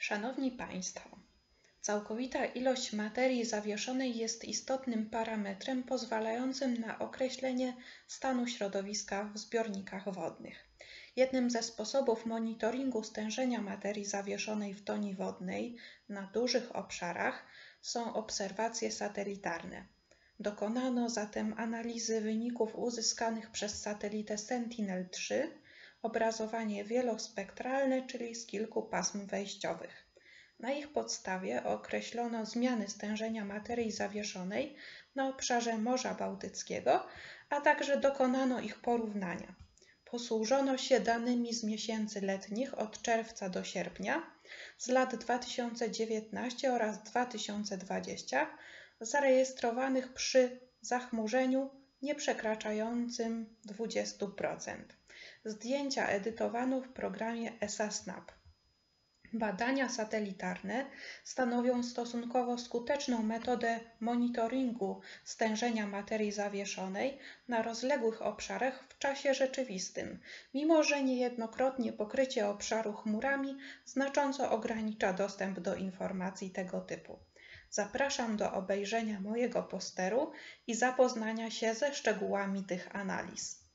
Szanowni Państwo, całkowita ilość materii zawieszonej jest istotnym parametrem pozwalającym na określenie stanu środowiska w zbiornikach wodnych. Jednym ze sposobów monitoringu stężenia materii zawieszonej w toni wodnej na dużych obszarach są obserwacje satelitarne. Dokonano zatem analizy wyników uzyskanych przez satelitę Sentinel-3, obrazowanie wielospektralne, czyli z kilku pasm wejściowych. Na ich podstawie określono zmiany stężenia materii zawieszonej na obszarze Morza Bałtyckiego, a także dokonano ich porównania. Posłużono się danymi z miesięcy letnich od czerwca do sierpnia z lat 2019 oraz 2020 zarejestrowanych przy zachmurzeniu nieprzekraczającym 20%. Zdjęcia edytowano w programie ESA-SNAP. Badania satelitarne stanowią stosunkowo skuteczną metodę monitoringu stężenia materii zawieszonej na rozległych obszarach w czasie rzeczywistym, mimo że niejednokrotnie pokrycie obszaru chmurami znacząco ogranicza dostęp do informacji tego typu. Zapraszam do obejrzenia mojego posteru i zapoznania się ze szczegółami tych analiz.